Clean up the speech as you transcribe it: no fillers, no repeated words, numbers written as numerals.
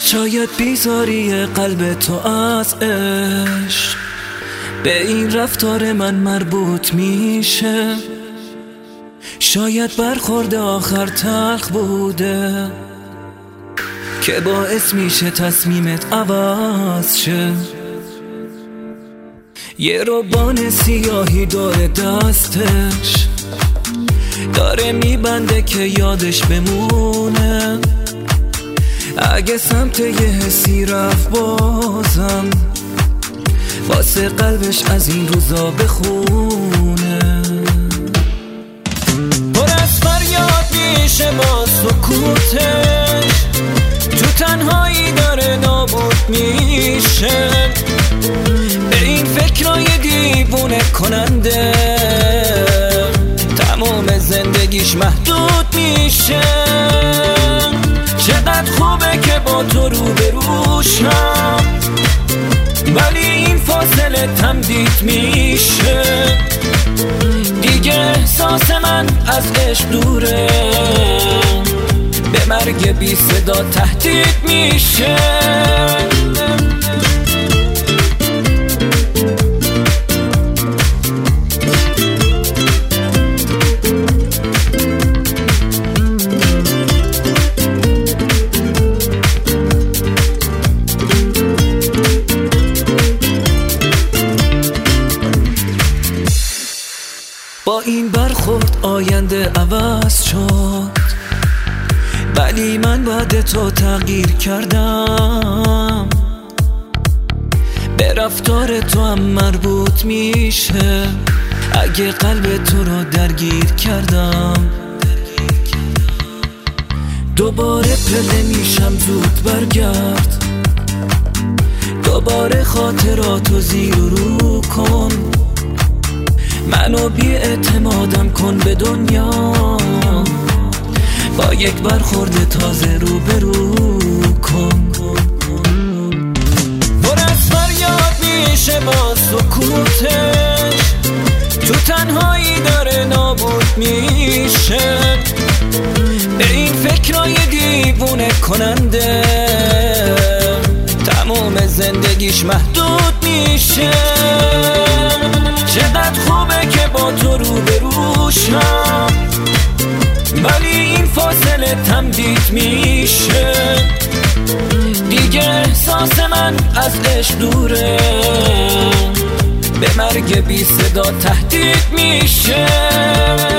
شاید بیزاری قلب تو از عشق به این رفتار من مربوط میشه. شاید برخورد آخر تلخ بوده که باعث میشه تصمیمت عوض شه. یه روبان سیاهی داره دستش، داره میبنده که یادش بمونه. اگه سمت یه حسی رفت بازم واسه قلبش از این روزا بخونه. پر از فریاد میشه با سکوتش، تو تنهایی داره نابود میشه. به این فکرای دیوونه کننده تمام زندگیش محدود میشه. چقدر خوبه که با تو روبروشم، ولی این فاصله تمدید میشه. دیگه احساس من از عشق دوره، به مرگ بی صدا تهدید میشه. با این برخورد آینده عوض شد، ولی من بعد تو تغییر کردم. به رفتار تو هم مربوط میشه اگه قلب تو رو درگیر کردم. دوباره پله میشم زود برگرد، دوباره خاطراتو زیر و رو کن. منو بی اعتمادم کن به دنیا، با یک برخورد تازه روبرو کن. پر از فریاد میشه با سکوتش، تو تنهایی داره نابود میشه. به این فکرای دیوونه کننده تمام زندگیش محدود میشه. چقدر خوبه که با تو روبروشم، ولی این فاصله تمدید میشه. دیگه احساس من از عشق دوره، به مرگ بی صدا تهدید میشه.